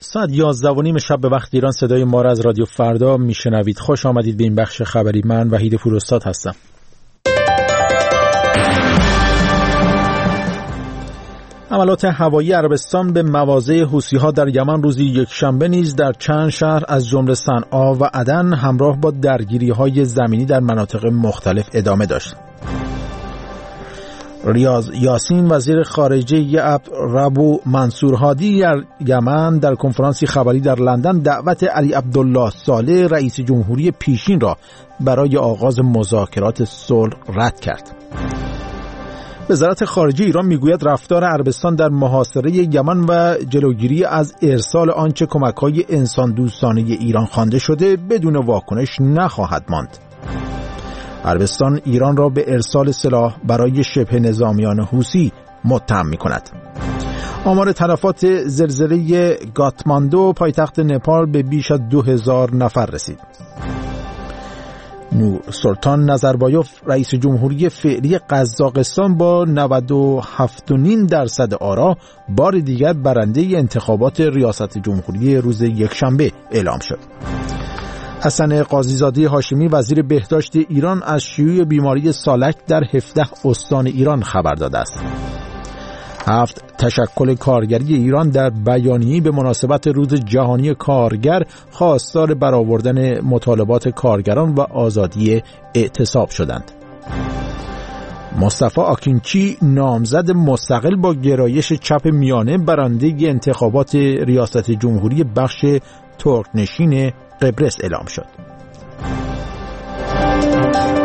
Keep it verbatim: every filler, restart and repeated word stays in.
ساعت یازده و نیم شب به وقت ایران صدای ما را از رادیو فردا میشنوید. خوش آمدید به این بخش خبری. من وحید پوراستاد هستم. حملات هوایی عربستان به مواضع حوثی‌ها در یمن روزی یکشنبه نیز در چند شهر از جمله صنعا و عدن همراه با درگیری‌های زمینی در مناطق مختلف ادامه داشت. ریاض یاسین وزیر خارجه عبدالربو منصور هادی در یمن در کنفرانسی خبری در لندن دعوت علی عبدالله صالح رئیس جمهوری پیشین را برای آغاز مذاکرات صلح رد کرد. وزارت خارجه ایران میگوید رفتار عربستان در محاصره یمن و جلوگیری از ارسال آنچه کمک‌های انسان دوستانه ایران خوانده شده بدون واکنش نخواهد ماند. عربستان ایران را به ارسال سلاح برای شبه نظامیان حوثی متهم می‌کند. آمار تلفات زلزله گاتماندو پایتخت نپال به بیش از دو هزار نفر رسید. نور سلطان نظربایف رئیس جمهوری فعلی قزاقستان با نود و هفت و نیم درصد آرا بار دیگر برنده انتخابات ریاست جمهوری روز یکشنبه اعلام شد. حسن قاضیزاده هاشمی وزیر بهداشت ایران از شیوع بیماری سالک در هفده استان ایران خبر داده است. هفت تشکل کارگری ایران در بیانیه‌ای به مناسبت روز جهانی کارگر خواستار برآوردن مطالبات کارگران و آزادی اعتصاب شدند. مصطفی آکینچی نامزد مستقل با گرایش چپ میانه برنده انتخابات ریاست جمهوری بخش ترکنشین قبرس اعلام شد.